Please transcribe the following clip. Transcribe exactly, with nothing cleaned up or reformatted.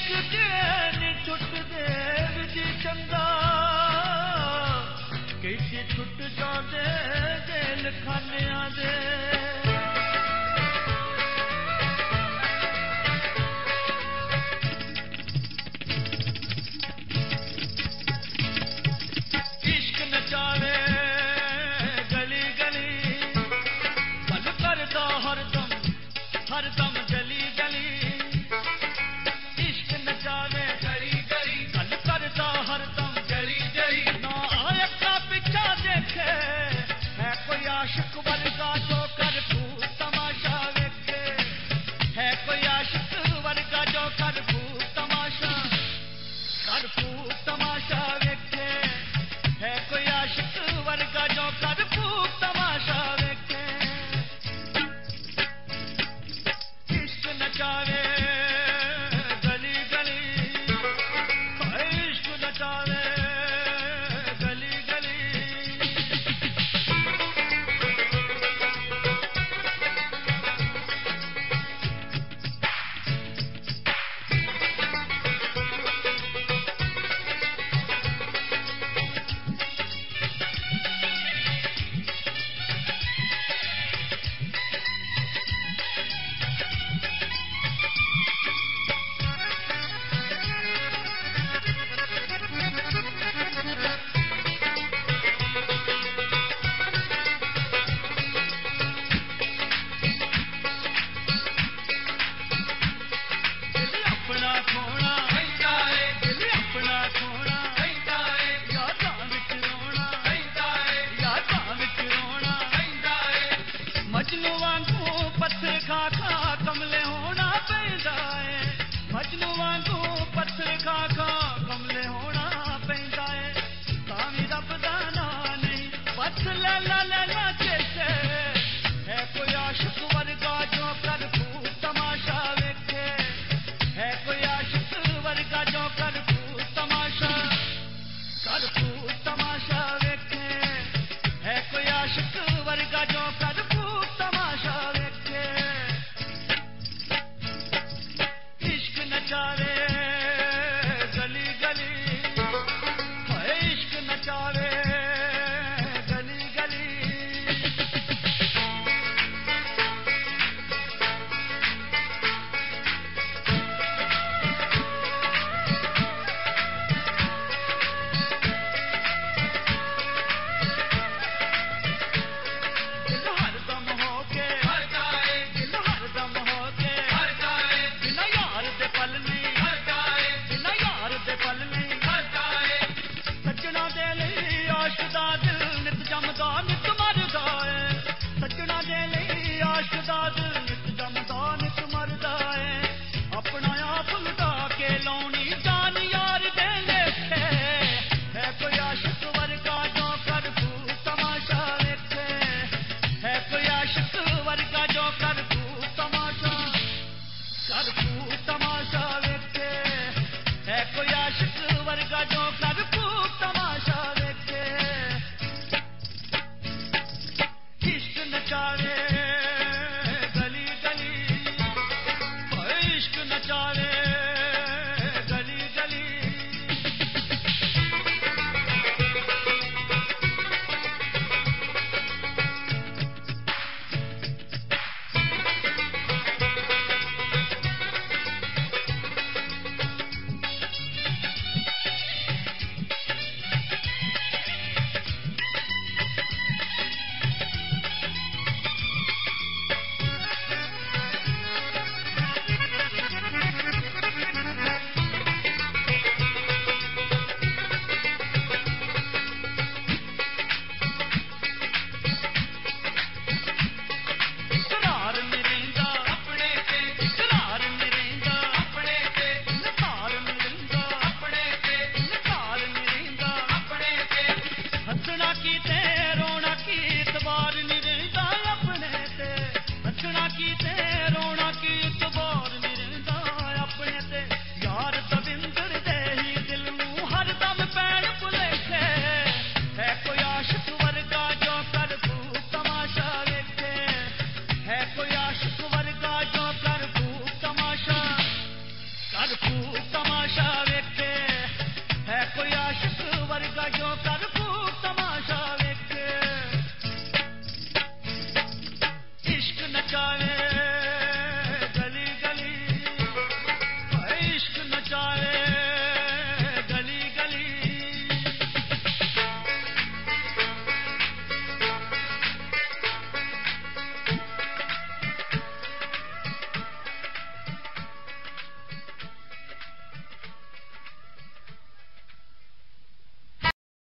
इश्क के नी छुट दे विधि चंदा कैसे छुट जाते जेल खानिया दे इश्क नचावे गली गली पल करदा हरदम हरदम गली गली इश्क नचावे गली गली पल करदा हरदम गली गली ना आया पीछा देखे है कोई आशिक वर्गा जो कर फूट तमाशा वेखे है कोई आशिक वर्गा जो कर फूट तमाशा कर फूट तमाशा वेखे है कोई आशिक वर्गा जो कर फूट तमाशा वेखे इश्क नचावे गली गली इश्क नचावे गली गली मजनू वांगू पत्थर खा खा कमले होना पैंदा है मजनू वांगू पत्थर खा खा कमले होना पैंदा है तावी रब दा नां नहीं बस लैला लैला जैसे है कोई आशिक वर्गा जो कर फूट तमाशा वेखे है कोई आशिक वर्गा जो कर फूट तमाशा कर फूट तमाशा वेखे है कोई आशिक वर्गा जो कर फूट तमाशा वेखे इश्क नचावे गली गली इश्क नचावे गली गली सजना दे लई आशदा दिल नित जमदा नित मरदा है अपना आप लुटा के लौनी जान यार दे लेखे है कोई आशिक वर्गा जो कर फूट तमाशा वेखे है कोई आशिक वर्गा जो कर फूट तमाशा कर फूट तमाशा वेखे है कोई आशिक वर्गा जो कर फूट तमाशा वेखे इश्क नचावे गली गली इश्क नचावे गली गली नचावे